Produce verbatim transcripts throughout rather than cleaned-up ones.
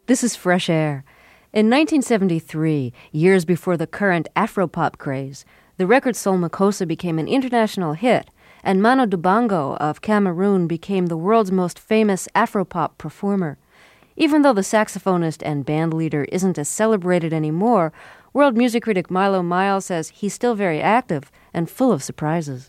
This is Fresh Air. In nineteen seventy-three, years before the current Afropop craze, the record Soul Makossa became an international hit, and Manu Dibango of Cameroon became the world's most famous Afropop performer. Even though the saxophonist and band leader isn't as celebrated anymore, world music critic Milo Miles says he's still very active and full of surprises.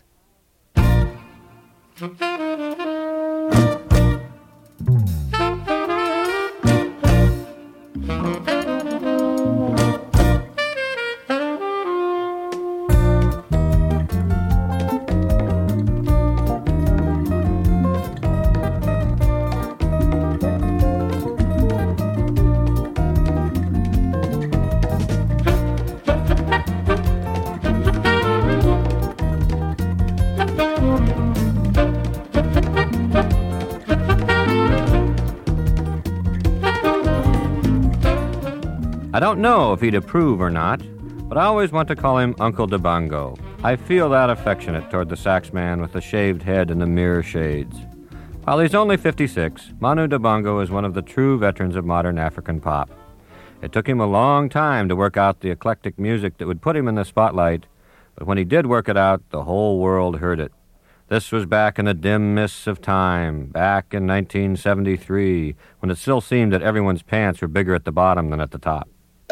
I don't know if he'd approve or not, but I always want to call him Uncle Dibango. I feel that affectionate toward the sax man with the shaved head and the mirror shades. While he's only fifty-six, Manu Dibango is one of the true veterans of modern African pop. It took him a long time to work out the eclectic music that would put him in the spotlight, but when he did work it out, the whole world heard it. This was back in the dim mists of time, back in nineteen seventy-three, when it still seemed that everyone's pants were bigger at the bottom than at the top.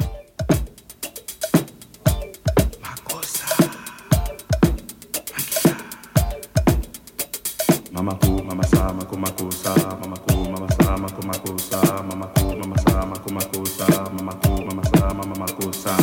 Mama ku, mama sa, maku maku sa, mama ku, mama sa, maku maku sa, mama ku, mama sa, maku maku sa, mama ku, mama sa, mama maku sa.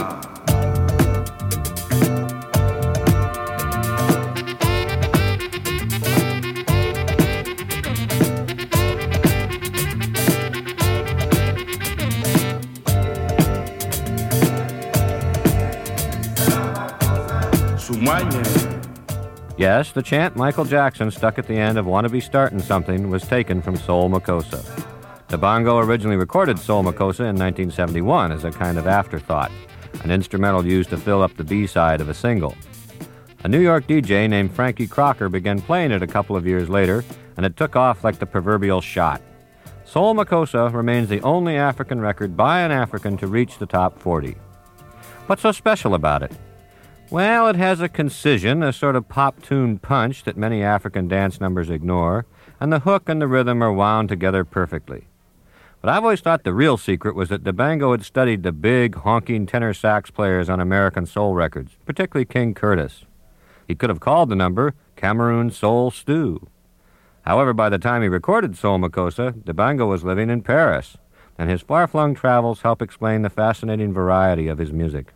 Sumanye. Yes, the chant Michael Jackson stuck at the end of Wanna Be Startin' Something was taken from Soul Makossa. Dibango originally recorded Soul Makossa in nineteen seventy-one as a kind of afterthought, an instrumental used to fill up the B-side of a single. A New York D J named Frankie Crocker began playing it a couple of years later, and it took off like the proverbial shot. Soul Makossa remains the only African record by an African to reach the top forty. What's so special about it? Well, it has a concision, a sort of pop-tune punch that many African dance numbers ignore, and the hook and the rhythm are wound together perfectly. But I've always thought the real secret was that Dibango had studied the big, honking tenor sax players on American soul records, particularly King Curtis. He could have called the number Cameroon Soul Stew. However, by the time he recorded Soul Makossa, Dibango was living in Paris, and his far-flung travels help explain the fascinating variety of his music.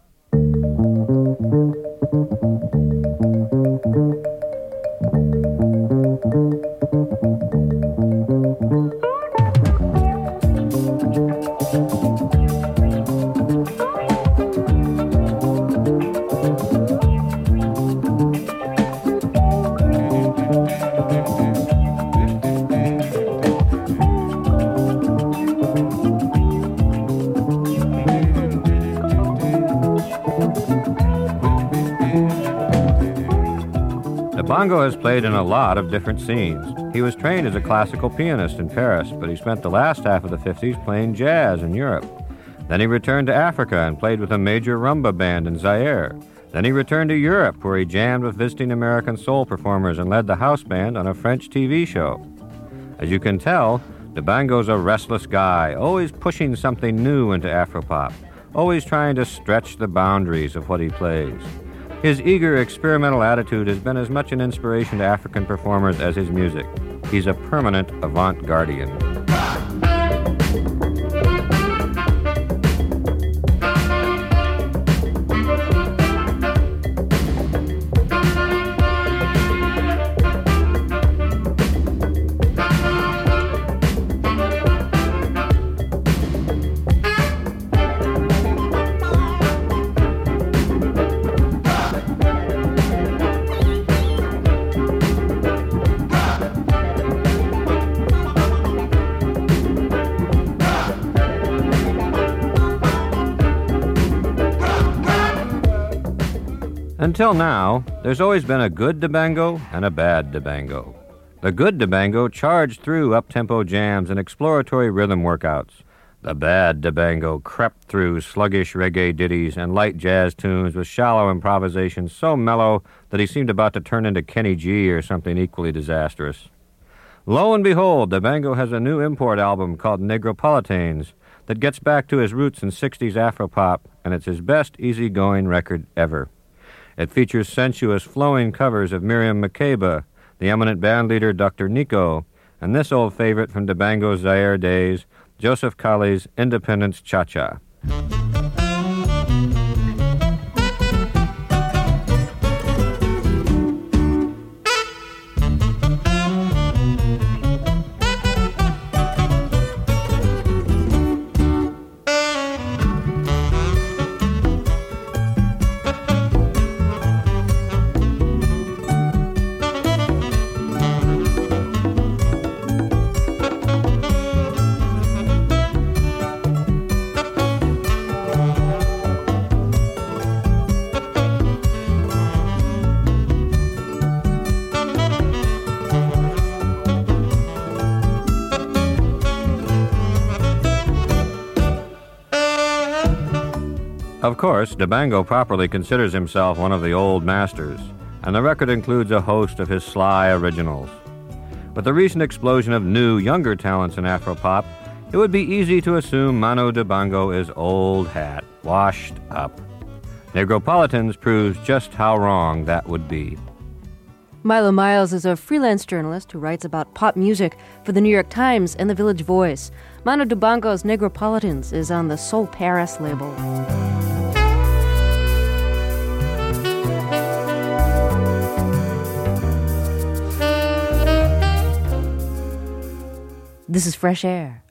Dibango has played in a lot of different scenes. He was trained as a classical pianist in Paris, but he spent the last half of the fifties playing jazz in Europe. Then he returned to Africa and played with a major rumba band in Zaire. Then he returned to Europe, where he jammed with visiting American soul performers and led the house band on a French T V show. As you can tell, Dibango's a restless guy, always pushing something new into Afropop, always trying to stretch the boundaries of what he plays. His eager, experimental attitude has been as much an inspiration to African performers as his music. He's a permanent avant-gardian. Until now, there's always been a good Dibango and a bad Dibango. The good Dibango charged through up-tempo jams and exploratory rhythm workouts. The bad Dabango crept through sluggish reggae ditties and light jazz tunes with shallow improvisations so mellow that he seemed about to turn into Kenny G or something equally disastrous. Lo and behold, Dabango has a new import album called Negropolitanes that gets back to his roots in sixties Afropop, and it's his best easygoing record ever. It features sensuous, flowing covers of Miriam Makeba, the eminent bandleader Doctor Nico, and this old favorite from Dabango's Zaire days, Joseph Kali's Independence Cha-Cha. Of course, Dabango properly considers himself one of the old masters, and the record includes a host of his sly originals. With the recent explosion of new, younger talents in Afropop, it would be easy to assume Manu Dibango is old hat, washed up. Negropolitans proves just how wrong that would be. Milo Miles is a freelance journalist who writes about pop music for the New York Times and the Village Voice. Manu Dibango's Negropolitans is on the Soul Paris label. This is Fresh Air.